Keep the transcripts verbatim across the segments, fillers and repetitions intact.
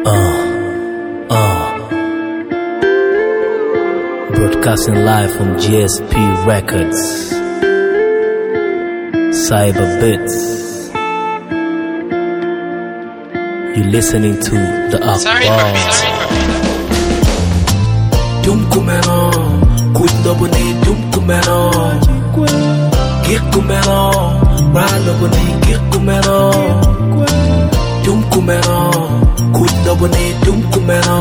Uh, uh, broadcasting live from G S P Records, Cyber Bits. You're listening to the Akbar. Dum kumero, kundo boni dum kumero, kik kumero, ralo boni kik kumero. Dum kumero, kundo boni dum kumero,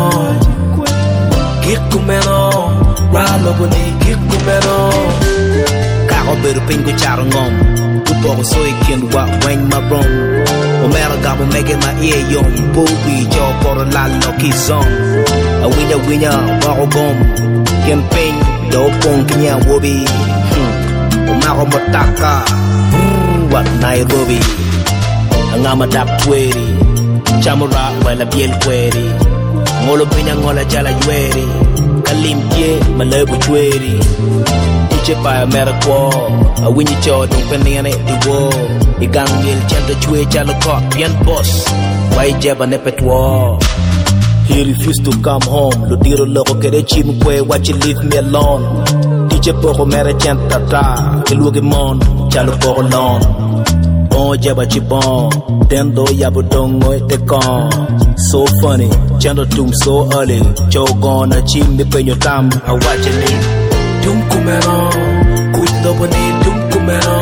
kik kumero, ralo boni kik kumero. Kako beru pingu charo ngom, kupoko soy kindu wa wang marom. Omera gabo mege ma ear yom, booby jaw for a la lucky song. A winner winner, wako gom, campaign, do pong kenya wobi. Omaro motaka, wat Nairobi. Angama dap tweri, chamura wala biel kweri. Ngolo pinya ngola jala yueri, kalim ye malebu tweri. Iche pa America, a winnie chaw don't penny on it the war. Igang yel chanta chwe chala cock, yan boss. Why jeba nepetwa? He refused to come home. Lo diro loko kere chimkwe, watch you leave me alone. Iche poko mere chanta ta, kilugi mon, chalo poko lon. Bon jeba chibon, dendo yabudongo ete con. So funny, chando tum so early. Chogon a chim me penyo tam, I watch it leave. Dum kumero, kundo boni dum kumero,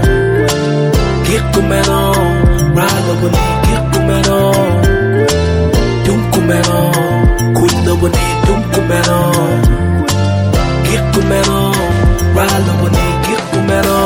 kik kumero, ralo boni kik kumero. Dum kumero, kundo boni dum kumero, kik kumero, ralo boni kik kumero.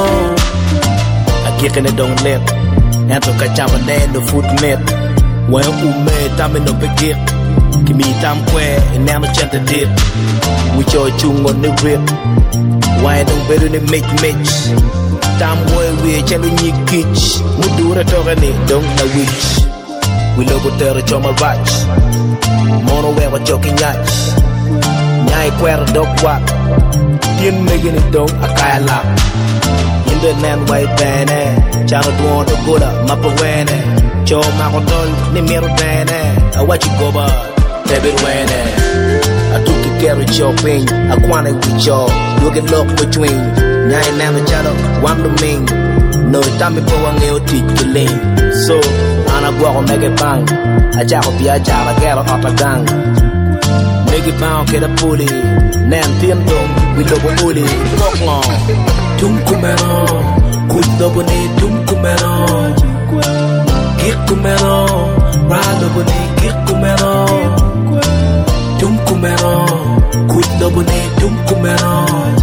I kick in it don't let, ento kachama nendo foot met. When ume tame no begit, kimi tam kwe inano chanta dip. We joy chung on the rip. Why don't better than make match? Tam boy we chalo ni kitch. Mudura togani don't know which. We logo terra choma watch. Mono we wa joking yacht. Nyai kwera dog wak. Tien megan it don't akaya lap. In the nan white bane. Chano duon to gola mapawene. Cho makotol ni mero dane. I watch you go by. Baby wene. I took you carry shopping, I wanted with y'all. Look at love between Nine Nana Chado, one to me. No time before I'm going to teach you lane. So, Anna Guaco make it bang. I jack up your job, I get up a gang. Make it bound, get a pulley. Nan Tim Dom, we love a bully. Walk on. Tum Kumero, Kundo Boni, Tum Kumero. Kik Kumero, Rado Boni, Kik Kumero. Dum kumero, kundo boni dum kumero.